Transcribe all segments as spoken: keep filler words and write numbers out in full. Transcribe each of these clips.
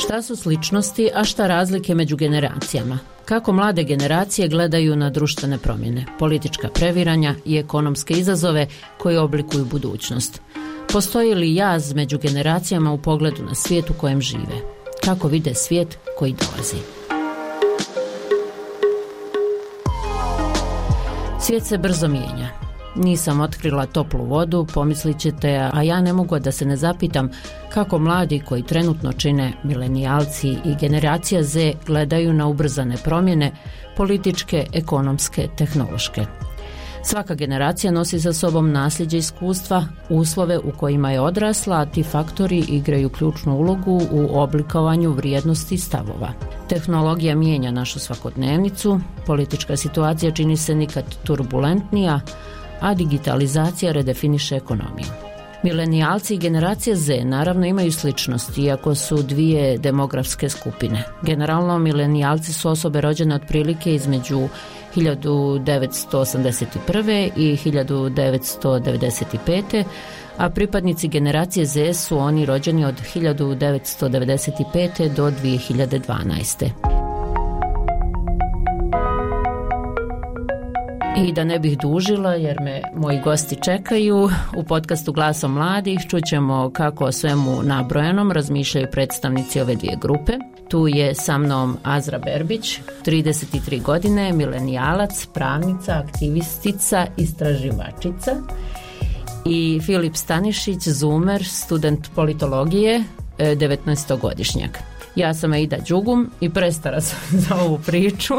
Šta su sličnosti, a šta razlike među generacijama? Kako mlade generacije gledaju na društvene promjene, politička previranja i ekonomske izazove koji oblikuju budućnost? Postoji li jaz među generacijama u pogledu na svijet u kojem žive? Kako vide svijet koji dolazi? Svijet se brzo mijenja. Nisam otkrila toplu vodu, pomislit ćete, a ja ne mogu da se ne zapitam kako mladi koji trenutno čine milenijalci i generacija Z gledaju na ubrzane promjene, političke, ekonomske, tehnološke. Svaka generacija nosi sa sobom nasljeđe iskustva, uslove u kojima je odrasla, a ti faktori igraju ključnu ulogu u oblikovanju vrijednosti i stavova. Tehnologija mijenja našu svakodnevnicu, politička situacija čini se nikad turbulentnija, a digitalizacija redefiniše ekonomiju. Milenijalci i generacija Z naravno imaju sličnosti, iako su dvije demografske skupine. Generalno, milenijalci su osobe rođene otprilike između hiljadu devetsto osamdeset prve i hiljadu devetsto devedeset pete, a pripadnici generacije Z su oni rođeni od hiljadu devetsto devedeset pete do dvije hiljade dvanaeste. I da ne bih dužila, jer me moji gosti čekaju, u podcastu Glasom mladih čućemo kako o svemu nabrojenom razmišljaju predstavnici ove dvije grupe. Tu je sa mnom Azra Berbić, trideset tri godine, milenijalac, pravnica, aktivistica, istraživačica, i Filip Stanišić, zoomer, student politologije, devetnaestogodišnjak. Ja sam Aida Đugum i prestara sam za ovu priču.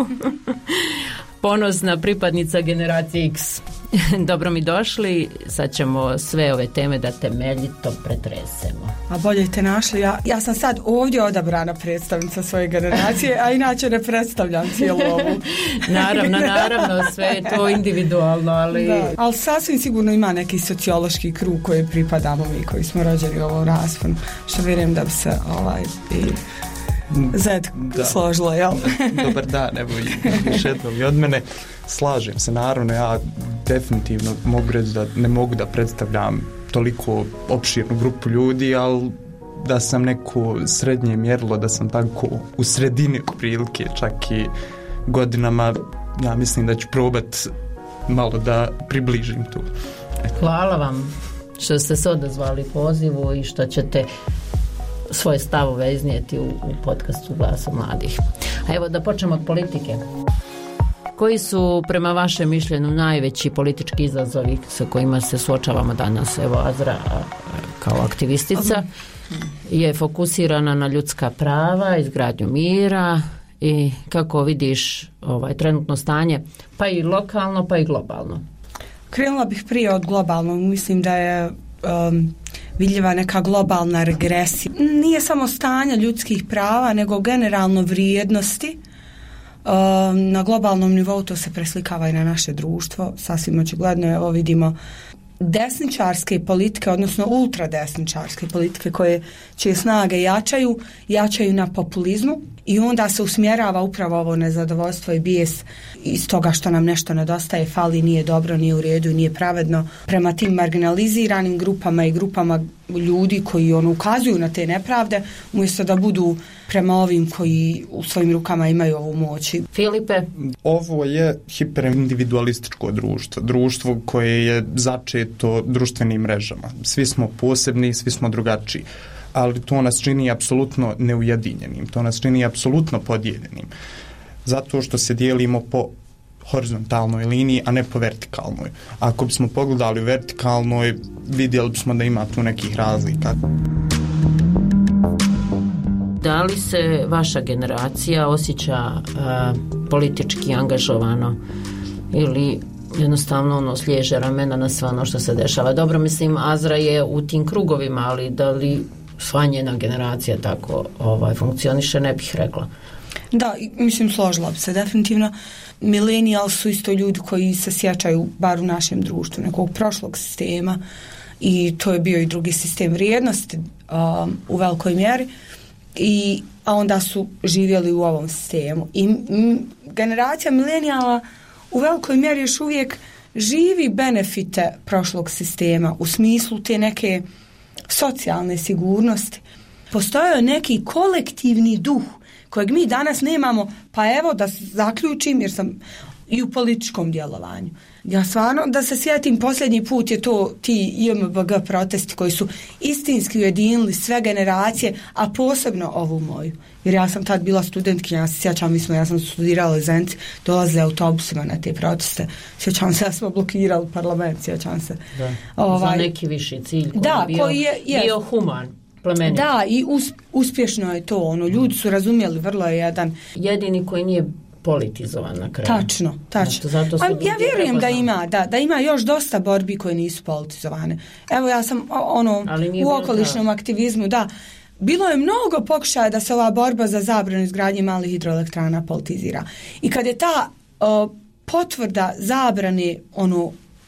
Ponosna pripadnica generacije X. Dobro mi došli, sad ćemo sve ove teme da temeljito pretresemo. A bolje te našli, ja, ja sam sad ovdje odabrana predstavnica svoje generacije, a inače ne predstavljam cijelu ovu. Naravno, naravno, sve je to individualno, ali... Da, ali sasvim sigurno ima neki sociološki krug koji pripadamo mi, koji smo rođeni u ovom rasponu, što vjerujem da bi se ovaj... i Zed složilo, jel? Dobar dan, evo još jednom i od mene. Slažem se, naravno, ja definitivno mogu reći da ne mogu da predstavljam toliko opširnu grupu ljudi, ali da sam neko srednje mjerilo, da sam tako u sredini prilike, čak i godinama, ja mislim da ću probat malo da približim tu. Hvala vam što ste se odazvali pozivu i što ćete svoje stavove iznijeti u, u podcastu Glasa mladih. A evo da počnemo od politike. Koji su prema vašem mišljenju najveći politički izazovi sa kojima se suočavamo danas? Evo Azra kao aktivistica je fokusirana na ljudska prava, izgradnju mira i kako vidiš ovaj trenutno stanje, pa i lokalno pa i globalno. Krenula bih prije od globalnog, mislim da je um, vidljiva neka globalna regresija. Nije samo stanje ljudskih prava, nego generalno vrijednosti. Na globalnom nivou to se preslikava i na naše društvo. Sasvim očigledno, evo vidimo desničarske politike, odnosno ultradesničarske politike koje čije snage jačaju, jačaju na populizmu i onda se usmjerava upravo ovo nezadovoljstvo i bijes iz toga što nam nešto nedostaje, fali, nije dobro, nije u redu i nije pravedno prema tim marginaliziranim grupama i grupama ljudi koji ono ukazuju na te nepravde, umjesto da budu prema ovim koji u svojim rukama imaju ovu moć. Filipe? Ovo je hiperindividualističko društvo, društvo koje je začeto društvenim mrežama. Svi smo posebni, svi smo drugačiji, ali to nas čini apsolutno neujedinjenim, to nas čini apsolutno podijeljenim, zato što se dijelimo po horizontalnoj liniji, a ne po vertikalnoj. Ako bismo pogledali u vertikalnoj, vidjeli bismo da ima tu nekih razlika. Da li se vaša generacija osjeća a, politički angažovano ili jednostavno ono sliježe ramena na sve ono što se dešava? Dobro, mislim, Azra je u tim krugovima, ali da li sva njena generacija tako ovaj, funkcioniše, ne bih rekla. Da, mislim, složila bi se definitivno. Milenijal su isto ljudi koji se sjećaju, bar u našem društvu, nekog prošlog sistema, i to je bio i drugi sistem vrijednosti um, u velikoj mjeri, i, a onda su živjeli u ovom sistemu. I m, generacija milenijala u velikoj mjeri još uvijek živi benefite prošlog sistema u smislu te neke socijalne sigurnosti. postojao neki kolektivni duh kojeg mi danas nemamo, pa evo da zaključim jer sam i u političkom djelovanju. Ja stvarno da se sjetim, posljednji put je to ti I M B G protesti koji su istinski ujedinili sve generacije, a posebno ovu moju. Jer ja sam tad bila studentkinja, ja se sjećam, mi smo, ja sam studirala u Zenci, dolazili autobusima na te proteste. Sjećam se, ja smo blokirali parlament, sjećam se. Da, ovaj, za neki viši cilj koji da, je bio, koji je, je, bio human. Plemenit. Da, i us, uspješno je to. Ono, ljudi su razumjeli, vrlo je jedan... Jedini koji nije politizovan na kraju. Tačno, tačno. Zato, zato ja vjerujem da ima, da, da ima još dosta borbi koje nisu politizovane. Evo ja sam ono, u okolišnom aktivizmu, da, bilo je mnogo pokušaja da se ova borba za zabranu izgradnje malih hidroelektrana politizira. I kad je ta o, potvrda zabrane, ono,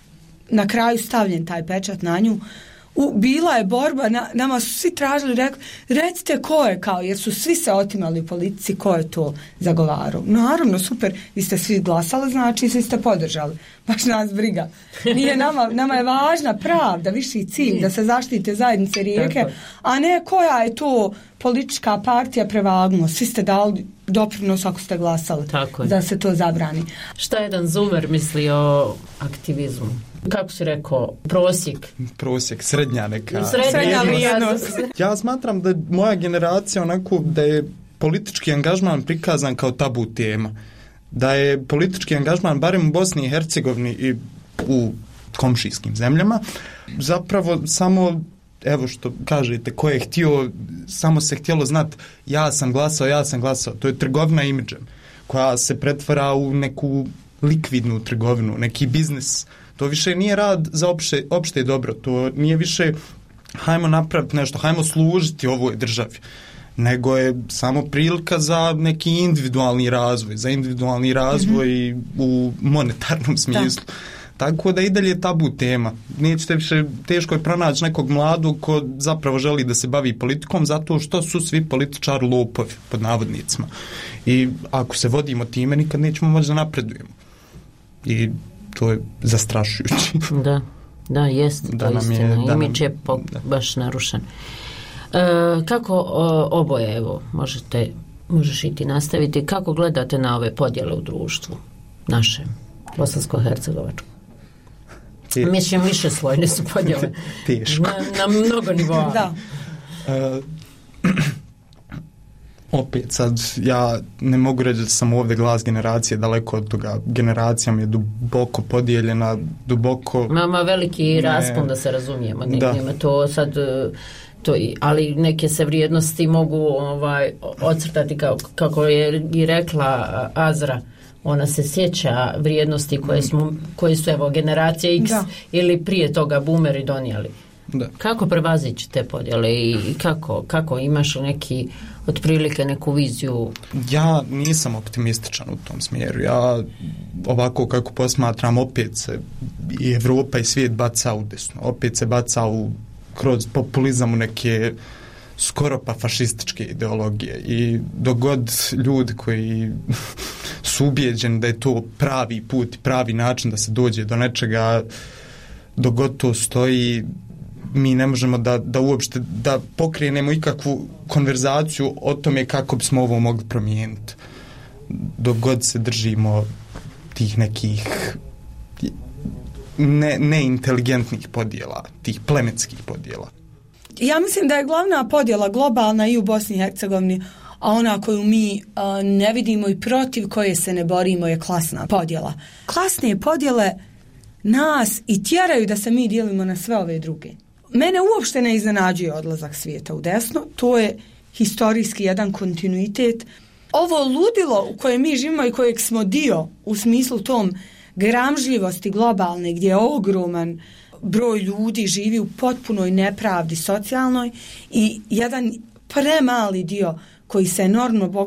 na kraju stavljen taj pečat na nju, U, bila je borba, na, nama su svi tražili, rekli, recite ko je, kao, jer su svi se otimali u politici, ko je to zagovarao. Naravno, super, vi ste svi glasali, znači svi ste podržali. Baš nas briga. Nije nama, nama je važna pravda, viši cilj, da se zaštite zajednice Rijeke, a ne koja je to politička partija prevagnuo. Svi ste dali doprinos ako ste glasali da se to zabrani. Šta jedan zoomer misli o aktivizmu? Kako si rekao, prosjek? Prosjek, srednja neka. Srednja vrijednost. Ja smatram da moja generacija onako da je politički angažman prikazan kao tabu tema. Da je politički angažman, barem u Bosni i Hercegovini i u komšijskim zemljama, zapravo samo, evo što kažete, ko je htio, samo se htjelo znati ja sam glasao, ja sam glasao. To je trgovina imidžem koja se pretvara u neku likvidnu trgovinu, neki biznis. To više nije rad za opšte, opšte dobro, to nije više hajmo napraviti nešto, hajmo služiti ovoj državi, nego je samo prilika za neki individualni razvoj, za individualni razvoj mm-hmm. u monetarnom smislu. Da. Tako da i dalje je tabu tema. Nećete više, teško je pronaći nekog mladog ko zapravo želi da se bavi politikom, zato što su svi političari lopovi, pod navodnicima. I ako se vodimo time, nikad nećemo moći da napredujemo. I to je zastrašujući. Da, da, jest, da to istina. Je, Imidž je po, baš narušen. E, kako o, oboje, evo, možete, možeš i ti nastaviti, kako gledate na ove podjele u društvu našem, bosansko-hercegovačkom? Te... Mislim, više slojne su podjele. Teško. Na, na mnogo nivoa. Da. E, opet sad, ja ne mogu reći da sam ovdje glas generacije, daleko od toga. Generacija mi je duboko podijeljena, duboko... Mama veliki raspon, da se razumijemo. Ne, nema to sad... To, ali neke se vrijednosti mogu ovaj, ocrtati kao, kako je i rekla Azra. Ona se sjeća vrijednosti koje, smo, koje su evo generacije X da. Ili prije toga boomeri donijeli. Da. Kako prevazići te podjele i kako, kako imaš neki otprilike neku viziju? Ja nisam optimističan u tom smjeru. Ja ovako kako posmatram, opet se i Evropa i svijet baca u desno. Opet se baca u, kroz populizam u neke skoro pa fašističke ideologije. I dogod ljudi koji su ubijeđeni da je to pravi put, pravi način da se dođe do nečega, dogod to stoji, mi ne možemo da, da uopšte da pokrenemo ikakvu konverzaciju o tome kako bismo ovo mogli promijeniti. Dok god se držimo tih nekih ne, neinteligentnih podjela, tih plemenskih podjela. Ja mislim da je glavna podjela globalna i u Bosni i Hercegovini, a ona koju mi a, ne vidimo i protiv koje se ne borimo je klasna podjela. Klasne podjele nas i tjeraju da se mi dijelimo na sve ove druge. Mene uopšte ne iznenađuje odlazak svijeta u desno, to je historijski jedan kontinuitet. Ovo ludilo u kojem mi živimo i kojeg smo dio u smislu tom gramžljivosti globalne, gdje je ogroman broj ljudi živi u potpunoj nepravdi socijalnoj i jedan premali dio koji se enormno bogati,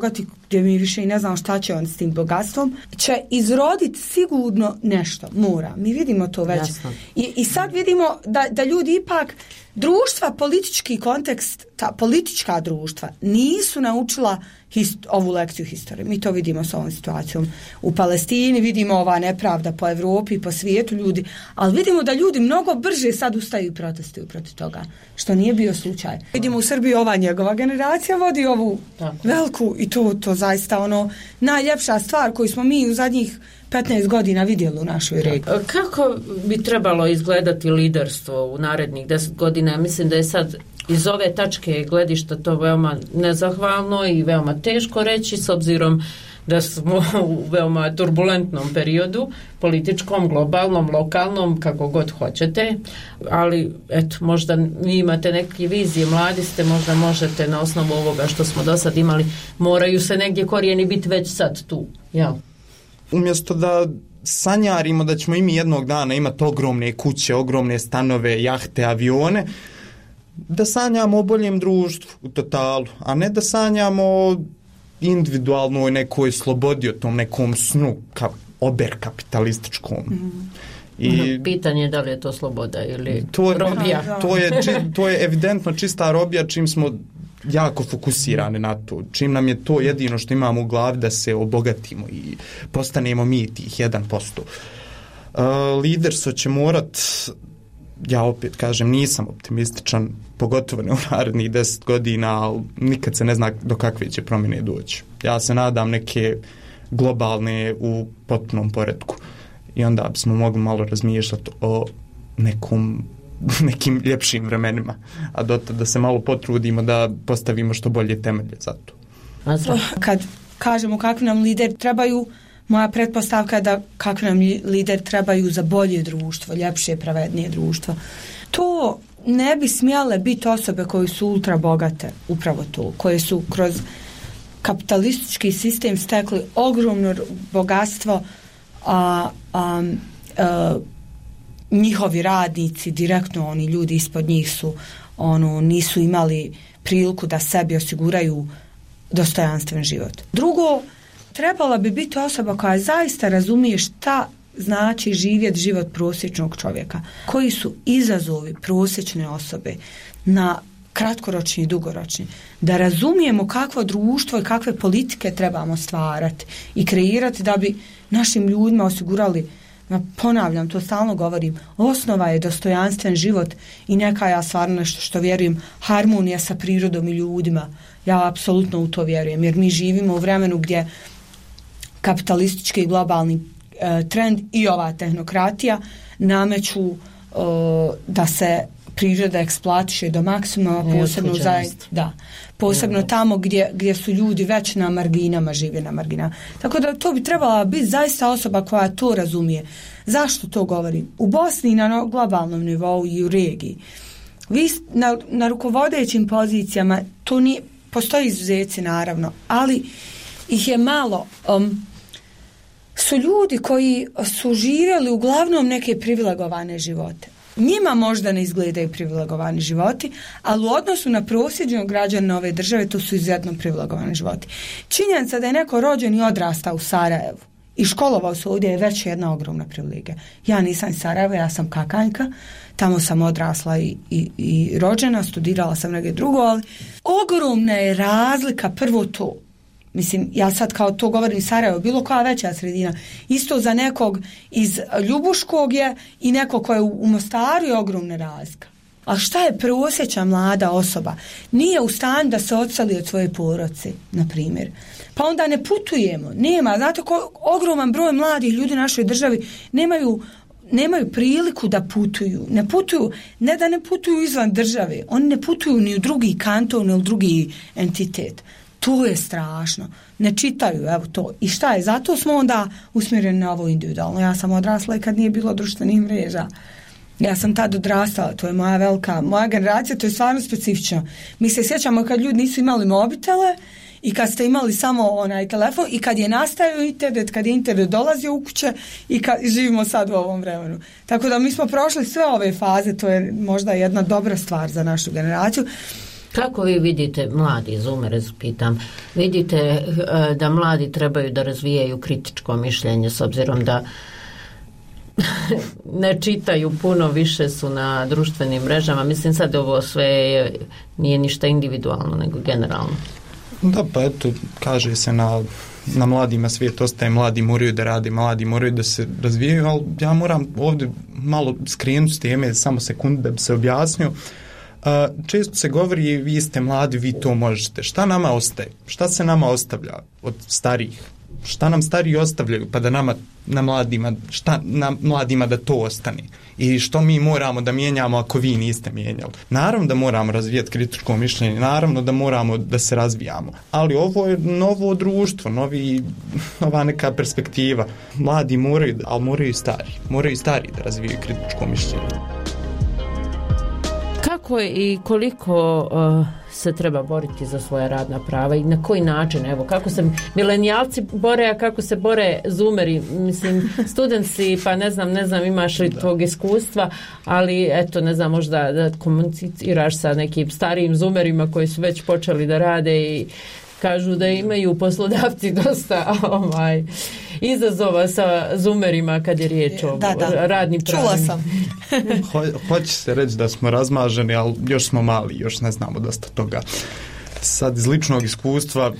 gdje mi više i ne znam šta će on s tim bogatstvom, će izroditi sigurno nešto, mora. Mi vidimo to već. I, i sad vidimo da, da ljudi ipak, društva, politički kontekst, ta politička društva nisu naučila hist, ovu lekciju historije. Mi to vidimo s ovom situacijom u Palestini, vidimo ova nepravda po Evropi i po svijetu ljudi, ali vidimo da ljudi mnogo brže sad ustaju i protestuju protiv toga, što nije bio slučaj. Vidimo u Srbiji ova njegova generacija vodi ovu tako veliku i to, to zaista ono najljepša stvar koju smo mi u zadnjih petnaest godina vidjeli u našoj regiji. Kako bi trebalo izgledati liderstvo u narednih deset godina? Mislim da je sad iz ove tačke gledišta to veoma nezahvalno i veoma teško reći, s obzirom da smo u veoma turbulentnom periodu, političkom, globalnom, lokalnom, kako god hoćete, ali eto, možda vi imate neke vizije, mladi ste, možda možete na osnovu ovoga što smo do sad imali, moraju se negdje korijeni biti već sad tu, jel? Umjesto da sanjarimo da ćemo i mi jednog dana imati ogromne kuće, ogromne stanove, jahte, avione, da sanjamo o boljem društvu u totalu, a ne da sanjamo o individualnoj nekoj slobodi, o tom nekom snu ka, oberkapitalističkom. Mm. I pitanje je da li je to sloboda ili to, robija. To je, to je evidentno čista robija čim smo jako fokusirani na to. Čim nam je to jedino što imamo u glavi da se obogatimo i postanemo mi tih jedan posto. Uh, liderstvo će morat, ja opet kažem, nisam optimističan, pogotovo ne u narednih deset godina, ali nikad se ne zna do kakve će promjene doći. Ja se nadam neke globalne u potpunom poretku i onda bismo mogli malo razmišljati o nekom nekim ljepšim vremenima, a dotad da se malo potrudimo da postavimo što bolje temelje za to. Kad kažemo kakvi nam lider trebaju, moja pretpostavka je da kakvi nam lider trebaju za bolje društvo, ljepše, pravednije društvo. To ne bi smjele biti osobe koje su ultra bogate, upravo to, koje su kroz kapitalistički sistem stekli ogromno bogatstvo, a, a, a njihovi radnici, direktno oni ljudi ispod njih su ono, nisu imali priliku da sebi osiguraju dostojanstven život. Drugo, trebala bi biti osoba koja zaista razumije šta znači živjeti život prosječnog čovjeka. Koji su izazovi prosječne osobe na kratkoročni i dugoročni. Da razumijemo kakvo društvo i kakve politike trebamo stvarati i kreirati da bi našim ljudima osigurali, ponavljam, to stalno govorim, osnova je dostojanstven život i neka, ja stvarno nešto što vjerujem, harmonija sa prirodom i ljudima. Ja apsolutno u to vjerujem, jer mi živimo u vremenu gdje kapitalistički i globalni e, trend i ova tehnokratija nameću e, da se priroda eksploatiše do maksimuma, posebno, za, da, posebno tamo gdje, gdje su ljudi već na marginama, žive na marginama. Tako da to bi trebala biti zaista osoba koja to razumije. Zašto to govorim? U Bosni na globalnom nivou i u regiji. Vi na, na rukovodećim pozicijama, to nije, postoji izuzeci naravno, ali ih je malo. Um, su ljudi koji su živjeli uglavnom neke privilegovane živote. Njima možda ne izgledaju privilegovani životi, ali u odnosu na prosječnog građana ove države to su izuzetno privilegovani životi. Činjenica da je neko rođen i odrastao u Sarajevu i školovao se ovdje je već jedna ogromna privilegija. Ja nisam iz Sarajeva, ja sam Kakanjka, tamo sam odrasla i, i, i rođena, studirala sam negdje drugo, ali ogromna je razlika, prvo to. Mislim, ja sad kao to govorim Sarajevo, bilo koja veća sredina, isto za nekog iz Ljubuškog je i neko ko je u Mostaru je ogromna razlika. A šta je prosječna mlada osoba? Nije u stanju da se odseli od svoje porodice, na primjer. Pa onda ne putujemo, nema, znate ko, ogroman broj mladih ljudi u našoj državi nemaju, nemaju priliku da putuju. Ne putuju, ne da ne putuju izvan države, oni ne putuju ni u drugi kanton, ni u drugi entitet. To je strašno. Ne čitaju, evo to. I šta je? Zato smo onda usmjereni na ovo individualno. Ja sam odrasla i kad nije bilo društvenih mreža. Ja sam tad odrastala, to je moja velika, moja generacija, to je stvarno specifično. Mi se sjećamo kad ljudi nisu imali mobitele i kad ste imali samo onaj telefon i kad je nastajao internet, kad je internet dolazio u kuće i kad živimo sad u ovom vremenu. Tako da mi smo prošli sve ove faze, to je možda jedna dobra stvar za našu generaciju. Kako vi vidite, mladi zoomere, pitam, vidite da mladi trebaju da razvijaju kritičko mišljenje s obzirom da ne čitaju puno, više su na društvenim mrežama. Mislim sad ovo sve nije ništa individualno nego generalno. Da, pa eto, kaže se na, na mladima svijet ostaje, mladi moraju da rade, mladi moraju da se razvijaju, ali ja moram ovdje malo skrenuti s teme, samo sekundu da bi se objasnio. Uh, često se govori, vi ste mladi, vi to možete. Šta nama ostaje? Šta se nama ostavlja od starijih? Šta nam stariji ostavljaju pa da nama, na mladima, šta na mladima da to ostane? I što mi moramo da mijenjamo ako vi niste mijenjali? Naravno da moramo razvijati kritičko mišljenje, naravno da moramo da se razvijamo, ali ovo je novo društvo, novi, nova neka perspektiva. Mladi moraju, ali moraju i stari, moraju i stari da razvijaju kritičko mišljenje. Kako i koliko uh, se treba boriti za svoja radna prava i na koji način? Evo, kako se milenijalci bore, a kako se bore zoomeri? Mislim, studentsi, pa ne znam, ne znam, imaš li tvog iskustva, ali eto, ne znam, možda da komuniciraš sa nekim starijim zoomerima koji su već počeli da rade i kažu da imaju poslodavci dosta ovaj, izazova sa zoomerima kad je riječ o da, da. radnim pravima. Čula sam. Ho, hoće se reći da smo razmaženi, ali još smo mali, još ne znamo dosta toga. Sad iz ličnog iskustva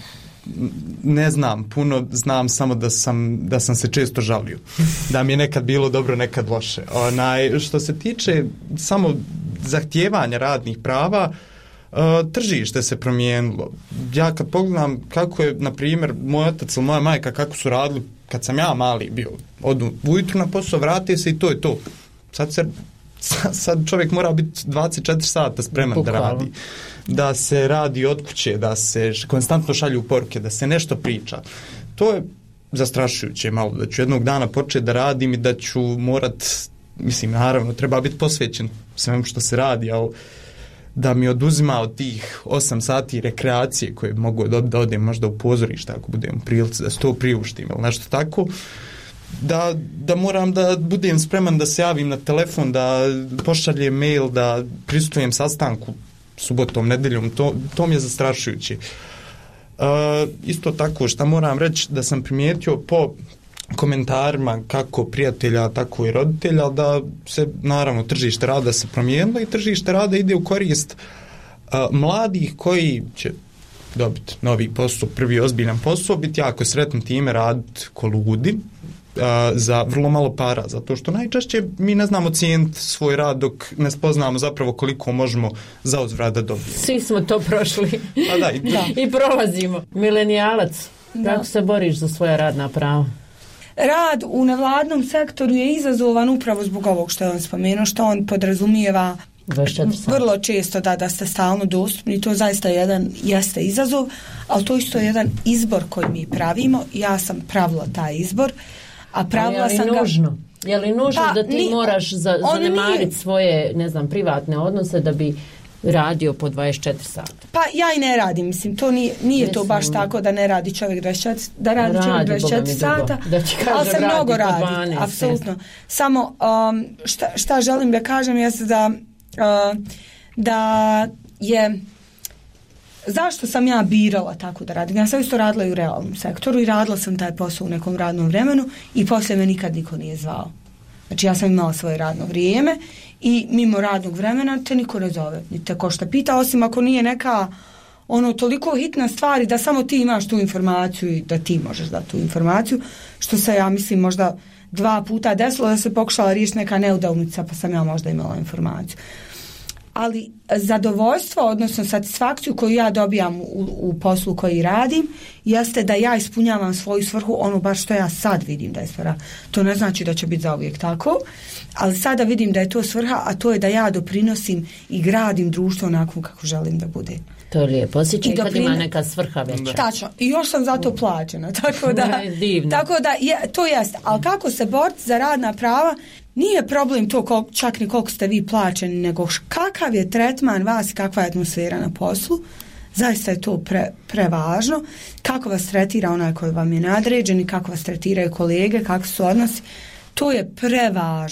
ne znam puno, znam samo da sam, da sam se često žalio. Da mi je nekad bilo dobro, nekad loše. Onaj, što se tiče samo zahtijevanja radnih prava, Uh, tržište se promijenilo. Ja kad pogledam kako je, na primjer, moj otac ili moja majka kako su radili kad sam ja mali bio, odu ujutru na posao, vrati se i to je to. Sad, se, sad čovjek mora biti dvadeset četiri sata spreman Bukvalno. Da radi. Da se radi od kuće, da se konstantno šalju poruke, da se nešto priča. To je zastrašujuće malo, da ću jednog dana početi da radim i da ću morat, mislim, naravno, treba biti posvećen svemu što se radi, ali da mi oduzima od tih osam sati rekreacije koje mogu da, da odem možda u pozorište ako budem u prilici da se to priuštim ili nešto tako, da, da moram da budem spreman da se javim na telefon, da pošaljem mail, da prisustujem sastanku subotom, nedeljom, to, to mi je zastrašujuće. Uh, isto tako što moram reći da sam primijetio po komentarima kako prijatelja, tako i roditelja, da se naravno tržište rada se promijenilo i tržište rada ide u korist uh, mladih koji će dobiti novi posao, prvi ozbiljan posao, biti jako sretni time, raditi ko ludi uh, za vrlo malo para, zato što najčešće mi ne znamo cijeniti svoj rad dok ne spoznamo zapravo koliko možemo za uzvrat da dobijemo. Svi smo to prošli. Pa da, i, da. I prolazimo. Milenijalac, da. Kako se boriš za svoja radna prava? Rad u nevladnom sektoru je izazovan upravo zbog ovog što je on spomenuo, što on podrazumijeva vrlo često da, da ste stalno dostupni. To zaista jedan, jeste izazov, ali to isto je jedan izbor koji mi pravimo. Ja sam pravila taj izbor, a pravila sam ga... nužno? Je li nužno pa, da ti ni, moraš za, zanemariti svoje, ne znam, privatne odnose da bi radio po dvadeset četiri sata? Pa ja i ne radim, mislim, to nije, nije Mislim, to baš tako da ne radi čovjek dvadeset četiri, da radi, radi čovjek dvadeset četiri sata, da ali se mnogo radi, dvanaest, apsolutno. Samo um, šta, šta želim da kažem jeste da uh, da je zašto sam ja birala tako da radim. Ja sam isto radila i u realnom sektoru i radila sam taj posao u nekom radnom vremenu i poslije me nikad niko nije zvao. Znači ja sam imala svoje radno vrijeme i mimo radnog vremena te niko ne zove, ni te ko šta pita, osim ako nije neka ono toliko hitna stvar da samo ti imaš tu informaciju i da ti možeš dati tu informaciju, što se ja mislim možda dva puta desilo da se pokušala riješiti neka neudavnica pa sam ja možda imala informaciju. Ali zadovoljstvo, odnosno satisfakciju koju ja dobijam u, u poslu koji radim, jeste da ja ispunjavam svoju svrhu, ono baš što ja sad vidim da je svrha. To ne znači da će biti zauvijek tako, ali sada vidim da je to svrha, a to je da ja doprinosim i gradim društvo onako kako želim da bude. To je lijepo, osjećaj kad ima neka svrha veća. Tačno, i još sam zato plaćena, tako da, tako da je, to jeste. Ali kako se boriti za radna prava, nije problem to kol, čak ni koliko ste vi plaćeni, nego kakav je tretman vas i kakva je atmosfera na poslu. Zaista je to pre, prevažno. Kako vas tretira onaj koji vam je nadređen i kako vas tretiraju kolege, kako su odnosi. To je prevažno.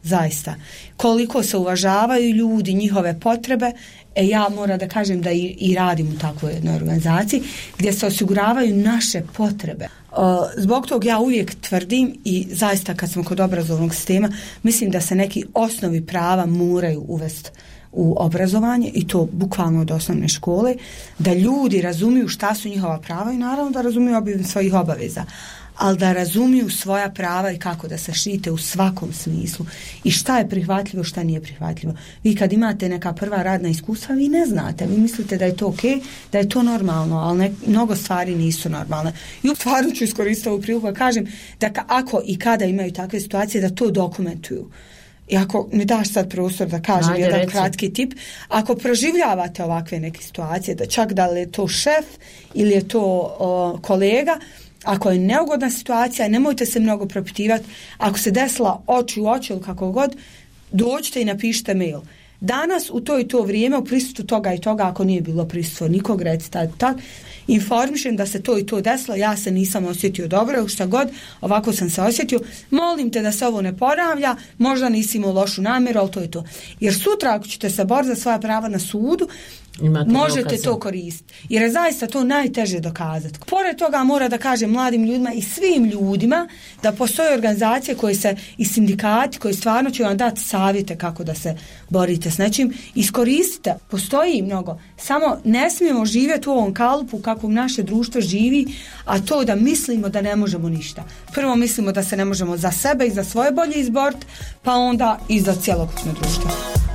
zaista. Koliko se uvažavaju ljudi, njihove potrebe, e ja moram da kažem da i, i radim u takvoj jednoj organizaciji gdje se osiguravaju naše potrebe. Zbog tog ja uvijek tvrdim i zaista kad smo kod obrazovnog sistema, mislim da se neki osnovi prava moraju uvesti u obrazovanje i to bukvalno od osnovne škole, da ljudi razumiju šta su njihova prava i naravno da razumiju obim svojih obaveza, ali da razumiju svoja prava i kako da se štite u svakom smislu i šta je prihvatljivo, šta nije prihvatljivo. Vi kad imate neka prva radna iskustva, vi ne znate, vi mislite da je to ok, da je to normalno, ali ne, mnogo stvari nisu normalne. I u stvarno ću iskoristiti ovu priliku da kažem da ka, ako i kada imaju takve situacije, da to dokumentuju. I ako mi daš sad prostor da kažem Ajde, jedan reci. kratki tip, ako proživljavate ovakve neke situacije, da čak da li je to šef ili je to o, kolega, ako je neugodna situacija, nemojte se mnogo propitivati. Ako se desila oči u oči ili kako god, dođite i napišite mail. Danas u to i to vrijeme u prisustvu toga i toga, ako nije bilo prisustvo nikog, recite tak, informišem da se to i to desilo, ja se nisam osjetio dobro, šta god, ovako sam se osjetio, molim te da se ovo ne ponavlja, možda nisi imao lošu namjeru, ali to je to. Jer sutra ako ćete se boriti za svoja prava na sudu, Imate možete dokaze. to koristiti. Jer je zaista to najteže dokazati. Pored toga mora da kažem mladim ljudima i svim ljudima da postoje organizacije koje se i sindikati koji stvarno će vam dati savjete kako da se borite s nečim. Iskoristite. Postoji mnogo. Samo ne smijemo živjeti u ovom kalupu kako naše društvo živi, a to da mislimo da ne možemo ništa. Prvo mislimo da se ne možemo za sebe i za svoje bolje izboriti, pa onda i za cjelokupno društvo.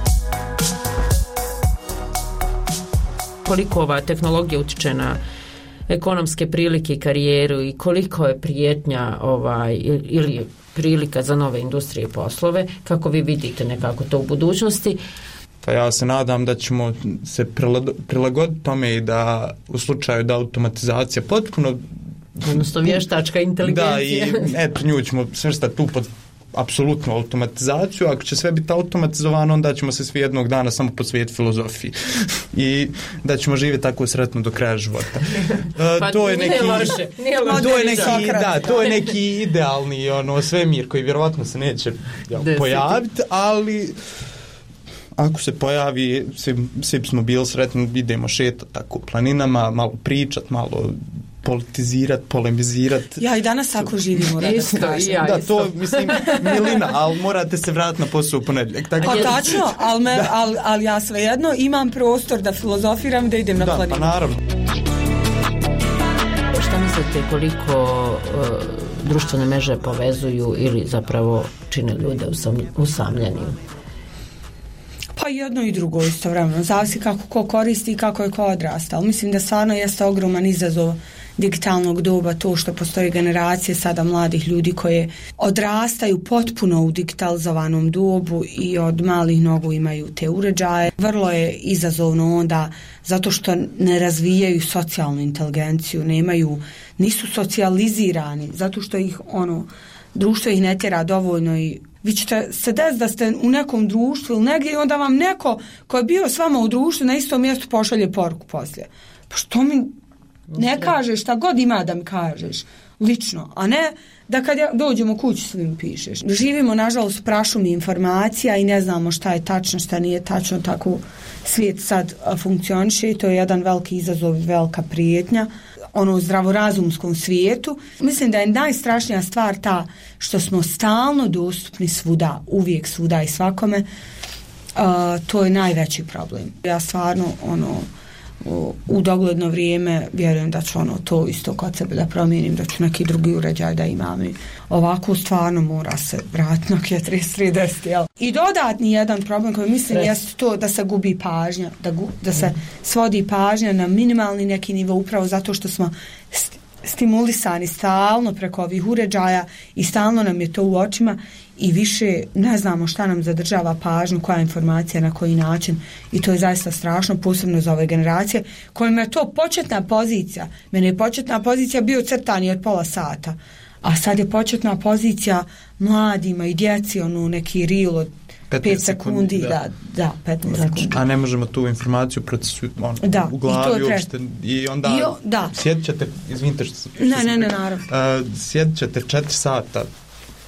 Koliko ova tehnologija utiče na ekonomske prilike i karijeru i koliko je prijetnja ovaj, ili prilika za nove industrije i poslove, kako vi vidite nekako to u budućnosti? Pa ja se nadam da ćemo se prilagoditi tome i da u slučaju da automatizacija potpuno... Odnosno vještačka inteligencija. Da, i eto nju ćemo svrstati tu pod apsolutnu automatizaciju. Ako će sve biti automatizovano, onda ćemo se svi jednog dana samo posvetiti filozofiji i da ćemo živjeti tako sretno do kraja života. Pa to je neki, nije loše, nije loše. To je neki, da, to je neki idealni ono svemir koji vjerovatno se neće jel, pojaviti, ali ako se pojavi, svi, svi smo bili sretni, idemo šetati tako planinama, malo pričat, malo politizirati, polemizirati. Ja i danas ako živim u rada isto, ja da, isto. to mislim milina, ali morate se vratiti na posao u ponedjeljak. Pa tačno, ali al, al ja svejedno imam prostor da filozofiram, da idem na da, planinu. Pa naravno. Šta mislite koliko uh, društvene mreže povezuju ili zapravo čine ljude usamljenim? Pa jedno i drugo istovremeno. Zavisi kako ko koristi i kako je ko odrasta. Ali mislim da stvarno jeste ogroman izazov digitalnog doba to što postoji generacije sada mladih ljudi koje odrastaju potpuno u digitalizovanom dobu i od malih nogu imaju te uređaje. Vrlo je izazovno onda zato što ne razvijaju socijalnu inteligenciju, nemaju, nisu socijalizirani, zato što ih ono društvo ih ne tjera dovoljno i vi ćete se desiti da ste u nekom društvu ili negdje i onda vam neko ko je bio s vama u društvu na istom mjestu pošalje poruku poslije. Pa što mi ne kažeš, šta god ima da mi kažeš lično, a ne da kad ja dođemo kući svim pišeš. Živimo nažalost prašumi informacija i ne znamo šta je tačno, šta nije tačno, tako svijet sad funkcioniše i to je jedan veliki izazov, velika prijetnja ono u zdravorazumskom svijetu. Mislim da je najstrašnija stvar ta što smo stalno dostupni svuda, uvijek svuda i svakome. Uh, to je najveći problem. Ja stvarno ono u, u dogledno vrijeme vjerujem da ću ono to isto kod sebe da promijenim, da ću neki drugi uređaj da imam i ovako stvarno mora se vratiti na trideset trideset, jel? I dodatni jedan problem koji mislim jeste to da se gubi pažnja, da, gu, da se svodi pažnja na minimalni neki nivo upravo zato što smo st- stimulisani stalno preko ovih uređaja i stalno nam je to u očima i više ne znamo šta nam zadržava pažnju, koja informacija, na koji način i to je zaista strašno, posebno za ove generacije kojima je to početna pozicija. Mene je početna pozicija bio crtani od pola sata, a sad je početna pozicija mladima i djeci, ono neki reel od pet sekundi, da, da, da petnaest sekundi. A ne možemo tu informaciju procesuirati ono, da, u glavi i uopšte i onda I o, da. sjedit ćete, izvinite što, što ne, ne, ne, naravno. Uh, sjedit ćete četiri sata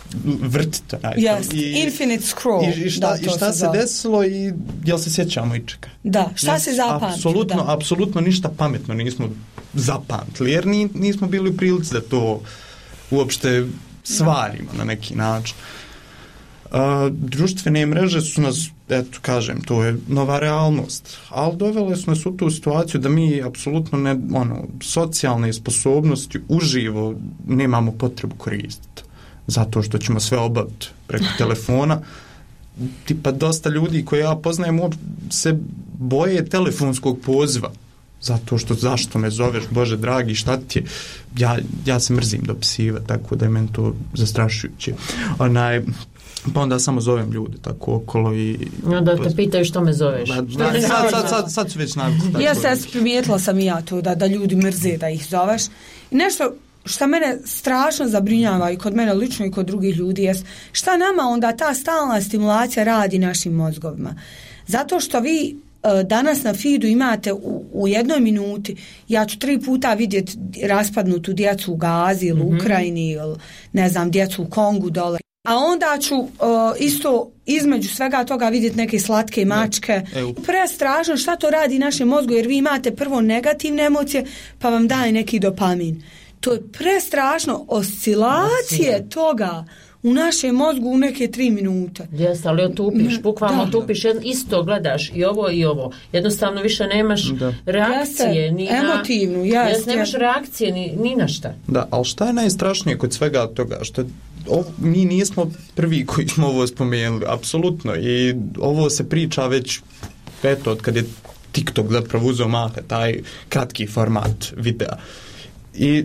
vrtite. Yes, I, infinite scroll. I, i šta, da, i šta se, se desilo i jel se sjećamo i čeka? Da, šta yes, se zapamtilo? Apsolutno, apsolutno ništa pametno nismo zapamtili, jer ni, nismo bili u prilici da to uopšte svarimo na neki način. Uh, društvene mreže su nas, eto kažem, to je nova realnost, ali dovele su nas u tu situaciju da mi apsolutno ne, ono, socijalne sposobnosti uživo nemamo potrebu koristiti, zato što ćemo sve obaviti preko telefona. Tipa dosta ljudi koje ja poznajem se boje telefonskog poziva, zato što zašto me zoveš, Bože dragi, šta ti je? Ja, ja se mrzim dopisiva, tako da je meni to zastrašujuće. Onaj, pa onda samo zovem ljude tako okolo i... No da te pitaju što me zoveš. Da, da, sad, sad, sad, sad su već navikli. Ja sad primijetila sam i ja to da, da ljudi mrze da ih zoveš. I nešto što mene strašno zabrinjava i kod mene lično i kod drugih ljudi jest šta nama onda ta stalna stimulacija radi našim mozgovima. Zato što vi danas na feedu imate u, u jednoj minuti, ja ću tri puta vidjeti raspadnutu djecu u Gazi ili mm-hmm. Ukrajini ili ne znam, djecu u Kongu dole. A onda ću uh, isto između svega toga vidjeti neke slatke mačke. Prestrašno šta to radi našem mozgu, jer vi imate prvo negativne emocije pa vam daje neki dopamin. To je prestrašno, oscilacije toga u našem mozgu u neke tri minute. Jeste, ali otupiš, bukvalno otupiš, isto gledaš i ovo i ovo. Jednostavno više nemaš da. reakcije. Jeste, ni na, emotivnu, jeste. Jeste, nemaš reakcije ni, ni na šta. Da, ali šta je najstrašnije kod svega toga? Što ovo, mi nismo prvi koji smo ovo spomenuli, apsolutno. I ovo se priča već, eto, od kad je TikTok zapravo uzeo maha, taj kratki format videa. I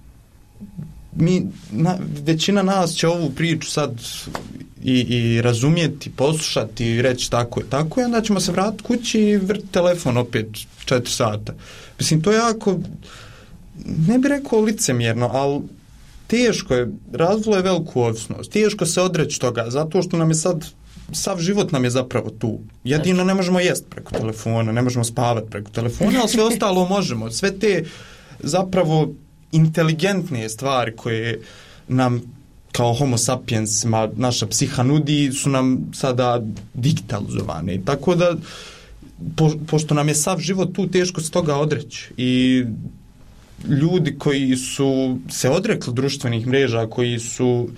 mi, na, većina nas će ovu priču sad i, i razumjeti, poslušati i reći tako je, tako je, onda ćemo se vratiti kući i vrti telefon opet četiri sata. Mislim, to je jako, ne bih rekao licemjerno, ali teško je, razvilo je veliku ovisnost, teško se odreći toga, zato što nam je sad, sav život nam je zapravo tu. Jedino ne možemo jest preko telefona, ne možemo spavati preko telefona, ali sve ostalo možemo. Sve te zapravo inteligentne stvari koje nam kao homo sapiensima naša psiha nudi su nam sada digitalizovane. Tako da po, pošto nam je sav život tu, teško se toga odreći. I ljudi koji su se odrekli društvenih mreža, koji su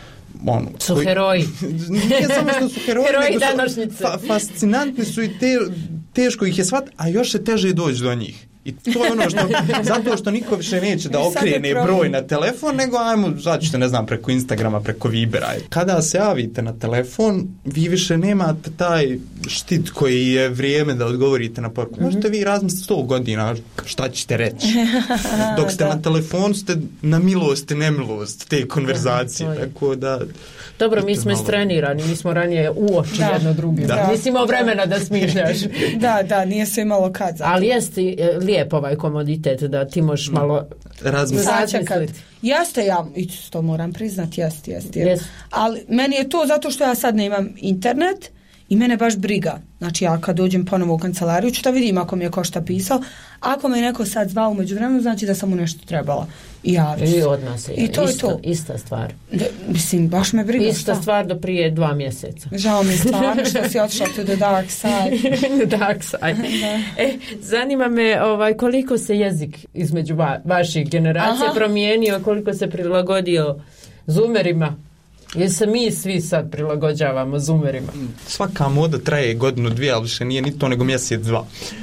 ono, su koji, heroji. Nije samo što su heroji, heroji nego današnjice. Su fa, fascinantni su i te, teško ih je shvatiti, a još se teže doći do njih. I to je ono što, zato što niko više neće da okrene broj na telefon, nego ajmo, začete, ne znam, preko Instagrama, preko Vibera. Kada se javite na telefon, vi više nemate taj štit koji je vrijeme da odgovorite na poruku. Možete vi razmisliti sto godina šta ćete reći. Dok ste na telefonu, ste na milost i nemilost te konverzacije. Da, tako da... Dobro, mi smo istrenirani, mi smo ranije u oči jedno drugima. Nisi imao vremena da smišljaš. Da, da, nije se imalo kad. Zato. Ali jeste lijep ovaj komoditet da ti možeš malo razmisliti. Jeste, ja isto moram priznati, jeste, jeste. Jest. Ali meni je to zato što ja sad ne imam internet i mene baš briga. Znači ja kad dođem ponovo u kancelariju ću da vidim ako mi je ko šta pisao. Ako me neko sad zvao umeđu vremenu, znači da sam mu nešto trebala. I javiti. I od nas je. I to isto, je to. Ista stvar. De, mislim, baš me briga. Ista šta? Stvar do prije dva mjeseca. Žao mi stvarno što si otišla to the dark side. The dark side. E, zanima me ovaj, koliko se jezik između va, vaših generacija Aha. promijenio, koliko se prilagodio zoomerima. Jer se mi svi sad prilagođavamo zoomerima. Svaka moda traje godinu, dvije, ali više nije ni to nego mjesec, dva.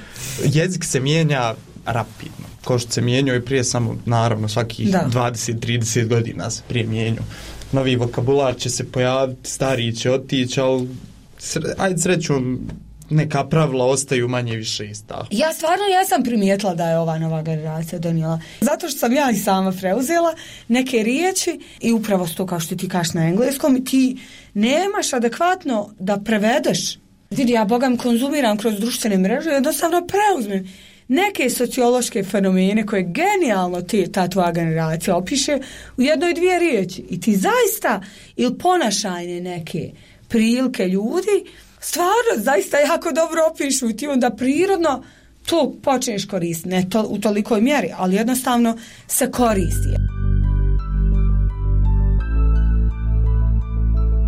Jezik se mijenja rapidno. Ko što se mijenjao i prije samo, naravno, svakih da. dvadeset do trideset godina se prije mijenjao. Novi vokabular će se pojaviti, stariji će otići, ali sre, ajde srećom, neka pravila ostaju manje više ista. Ja stvarno ja sam primijetila da je ova nova generacija donijela. Zato što sam ja i sama preuzela neke riječi i upravo to kao što ti kažeš na engleskom, ti nemaš adekvatno da prevedeš. Vidi, ja bogam konzumiram kroz društvene mreže, jednostavno preuzmem neke sociološke fenomene koje genijalno ti, ta tvoja generacija opiše u jednoj dvije riječi. I ti zaista ili ponašajne neke prilike ljudi stvarno zaista jako dobro opišu i ti onda prirodno to počneš koristiti. Ne to, u tolikoj mjeri, ali jednostavno se koristi.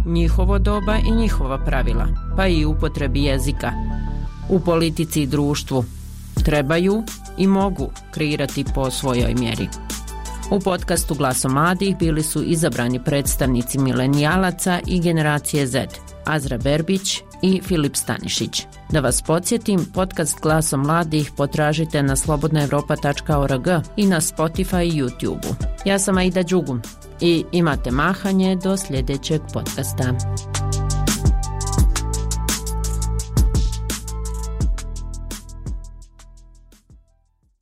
njihovo doba i njihova pravila, pa i upotrebi jezika. U politici i društvu trebaju i mogu kreirati po svojoj mjeri. U podcastu Glasom mladih bili su izabrani predstavnici milenijalaca i generacije Z, Azra Berbić i Filip Stanišić. Da vas podsjetim, podcast Glasom mladih potražite na slobodna europa tačka org i na Spotify i YouTube. Ja sam Aida Đugum i imate mahanje do sljedećeg podcasta.